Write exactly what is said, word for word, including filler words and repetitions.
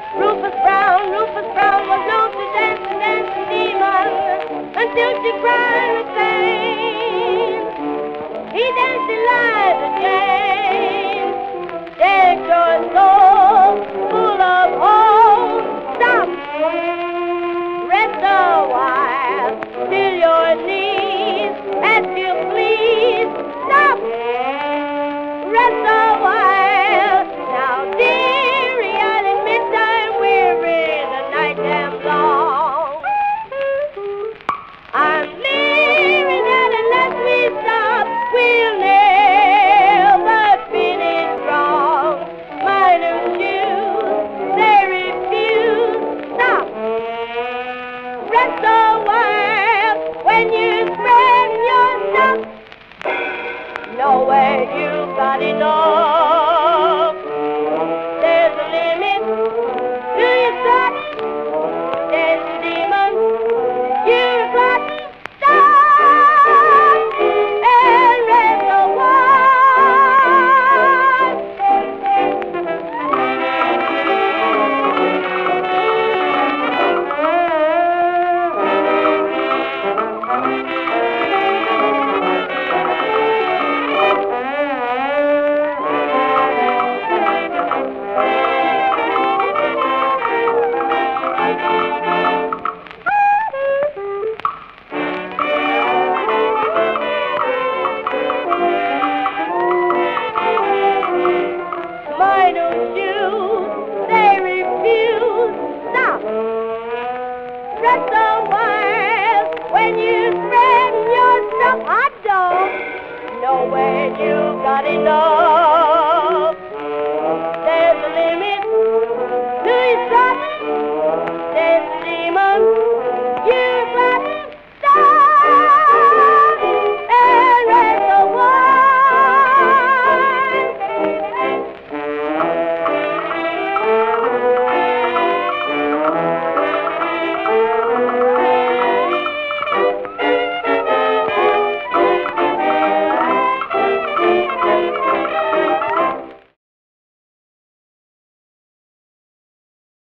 Rufus Brown, Rufus Brown was known to dance and dance and demon until she cried with pain. He danced Eliza Jane, take your soul full of hope. Stop, rest a while till your knees ask you please. Stop, rest a while. Now, dearie, I'll admit I'm weary, the night damn long. I'm leaving that unless we stop, we'll never finish strong. My new shoes, they refuse. Stop, rest a while when you spread your stuff. Nowhere you got enough. There's a limit to your stuff. There's a demon. You've got to stop and rest a My new shoes, they refuse. Stop, rest a while when you spread your stuff. I don't know where you got enough.